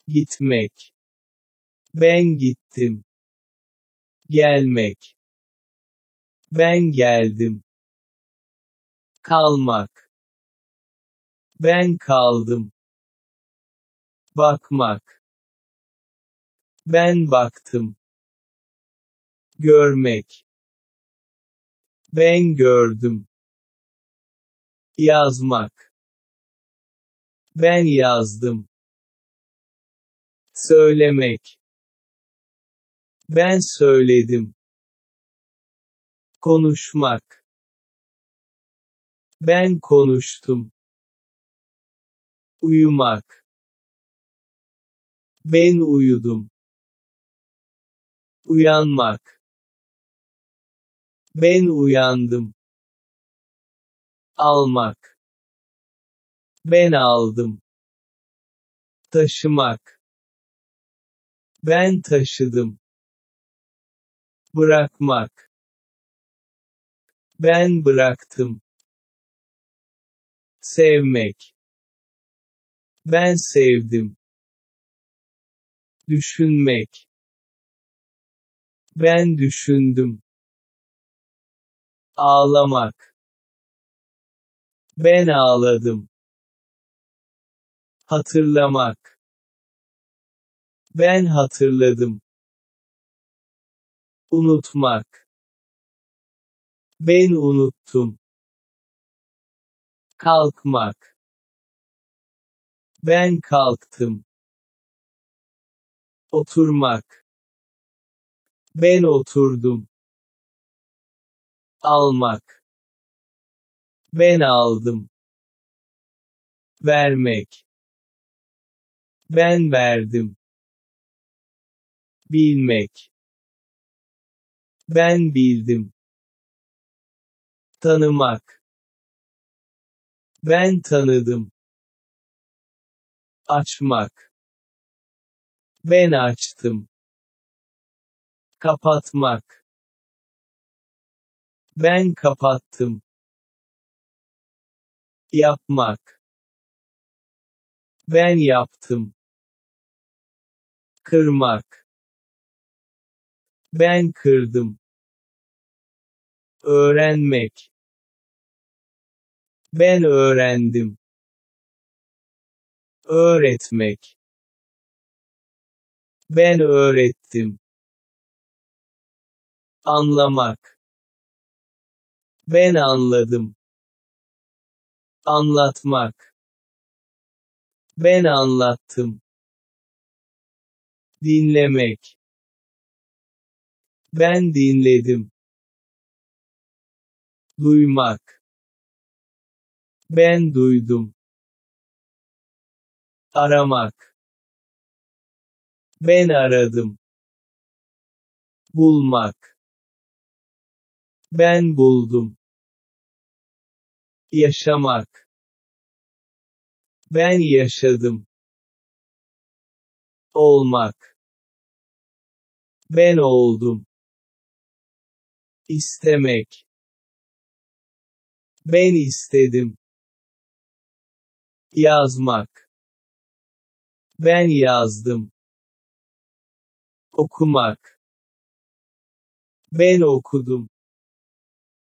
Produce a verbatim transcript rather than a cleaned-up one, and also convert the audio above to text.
Gitmek. Ben gittim. Gelmek. Ben geldim. Kalmak. Ben kaldım. Bakmak. Ben baktım. Görmek. Ben gördüm. Yazmak. Ben yazdım. Söylemek. Ben söyledim. Konuşmak. Ben konuştum. Uyumak. Ben uyudum. Uyanmak. Ben uyandım. Almak. Ben aldım. Taşımak. Ben taşıdım. Bırakmak. Ben bıraktım. Sevmek. Ben sevdim. Düşünmek. Ben düşündüm. Ağlamak. Ben ağladım. Hatırlamak. Ben hatırladım. Unutmak. Ben unuttum. Kalkmak. Ben kalktım. Oturmak. Ben oturdum. Almak. Ben aldım. Vermek. Ben verdim. Bilmek. Ben bildim. Tanımak. Ben tanıdım. Açmak. Ben açtım. Kapatmak. Ben kapattım. Yapmak. Ben yaptım. Kırmak. Ben kırdım. Öğrenmek. Ben öğrendim. Öğretmek. Ben öğrettim. Anlamak. Ben anladım. Anlatmak. Ben anlattım. Dinlemek. Ben dinledim. Duymak. Ben duydum. Aramak. Ben aradım. Bulmak. Ben buldum. Yaşamak. Ben yaşadım. Olmak. Ben oldum. İstemek. Ben istedim. Yazmak. Ben yazdım. Okumak. Ben okudum.